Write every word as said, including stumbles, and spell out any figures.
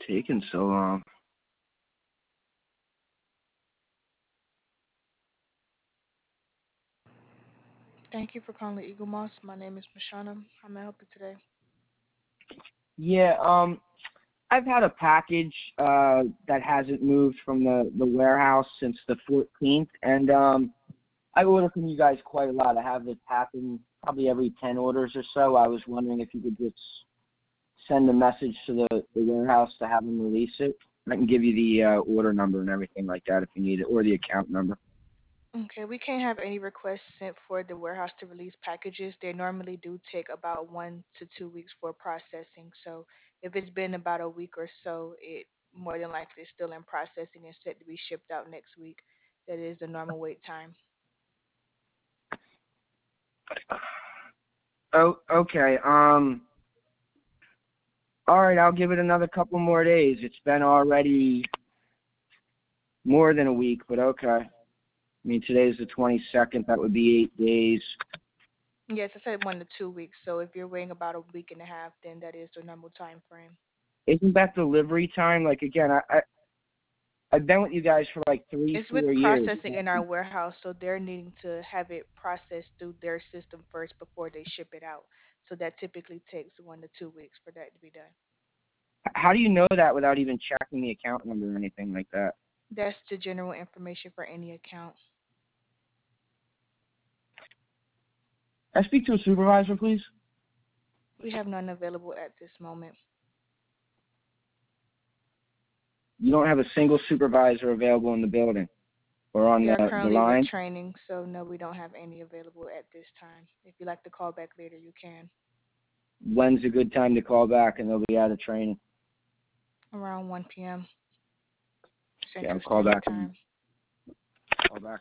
taking so long? Thank you for calling Eagle Moss. My name is Mashana. How may I help you today? Yeah, um, I've had a package uh, that hasn't moved from the, the warehouse since the fourteenth, and um, I order from you guys quite a lot. I have this happen probably every ten orders or so. I was wondering if you could just send a message to the, the warehouse to have them release it. I can give you the uh, order number and everything like that if you need it, or the account number. Okay, we can't have any requests sent for the warehouse to release packages. They normally do take about one to two weeks for processing. So if it's been about a week or so, it more than likely is still in processing and set to be shipped out next week. That is the normal wait time. Oh, okay. Um, all right, I'll give it another couple more days. It's been already more than a week, but okay. I mean, today's the twenty-second. That would be eight days. Yes, I said one to two weeks. So if you're waiting about a week and a half, then that is the normal time frame. Isn't that delivery time? Like, again, I, I, I've been with you guys for like three, It's with four years. processing in our warehouse, so they're needing to have it processed through their system first before they ship it out. So that typically takes one to two weeks for that to be done. How do you know that without even checking the account number or anything like that? That's the general information for any account. Can I speak to a supervisor, please? We have none available at this moment. You don't have a single supervisor available in the building or on We the, are the currently with line? training, so no, we don't have any available at this time. If you'd like to call back later, you can. When's a good time to call back and they'll be out of training? Around one p m. Okay, I'll Central call Standard back. And Time. call back